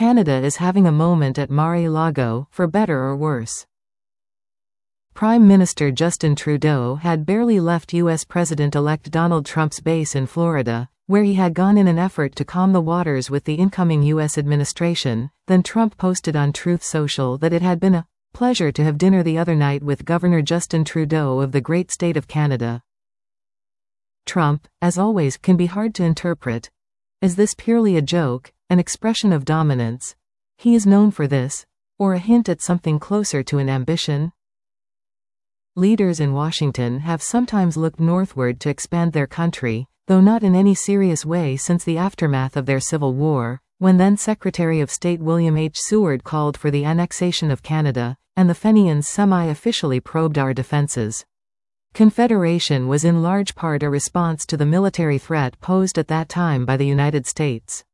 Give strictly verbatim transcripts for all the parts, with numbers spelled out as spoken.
Canada is having a moment at Mar-a-Lago, for better or worse. Prime Minister Justin Trudeau had barely left U S President-elect Donald Trump's base in Florida, where he had gone in an effort to calm the waters with the incoming U S administration. Then Trump posted on Truth Social that it had been a pleasure to have dinner the other night with Governor Justin Trudeau of the great state of Canada. Trump, as always, can be hard to interpret. Is this purely a joke, an expression of dominance? He is known for this, or a hint at something closer to an ambition? Leaders in Washington have sometimes looked northward to expand their country, though not in any serious way since the aftermath of their Civil War, when then Secretary of State William H. Seward called for the annexation of Canada, and the Fenians semi-officially probed our defenses. Confederation was in large part a response to the military threat posed at that time by the United States.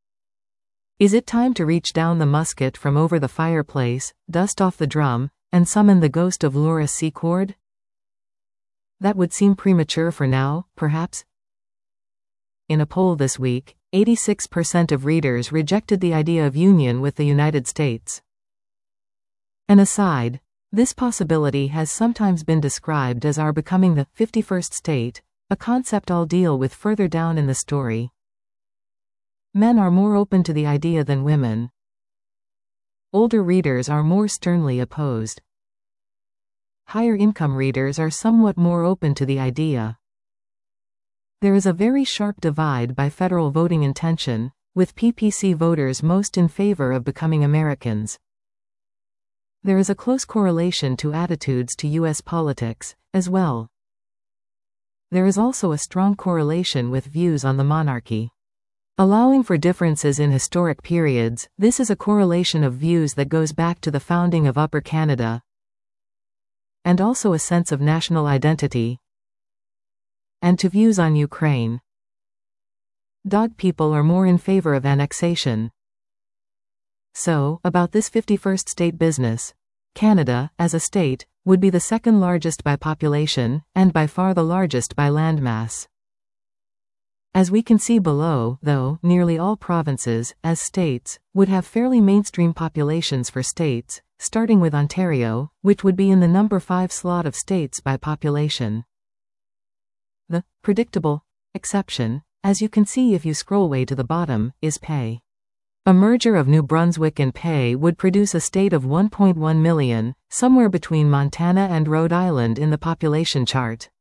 Is it time to reach down the musket from over the fireplace, dust off the drum, and summon the ghost of Laura Secord? That would seem premature for now, perhaps? In a poll this week, eighty-six percent of readers rejected the idea of union with the United States. An aside, this possibility has sometimes been described as our becoming the fifty-first state, a concept I'll deal with further down in the story. Men are more open to the idea than women. Older readers are more sternly opposed. Higher income readers are somewhat more open to the idea. There is a very sharp divide by federal voting intention, with P P C voters most in favor of becoming Americans. There is a close correlation to attitudes to U S politics, as well. There is also a strong correlation with views on the monarchy. Allowing for differences in historic periods, this is a correlation of views that goes back to the founding of Upper Canada, and also a sense of national identity, and to views on Ukraine. Dog people are more in favor of annexation. So, about this fifty-first state business, Canada, as a state, would be the second largest by population, and by far the largest by landmass. As we can see below, though, nearly all provinces, as states, would have fairly mainstream populations for states, starting with Ontario, which would be in the number five slot of states by population. The predictable exception, as you can see if you scroll way to the bottom, is Pei. A merger of New Brunswick and Pei would produce a state of one point one million, somewhere between Montana and Rhode Island in the population chart.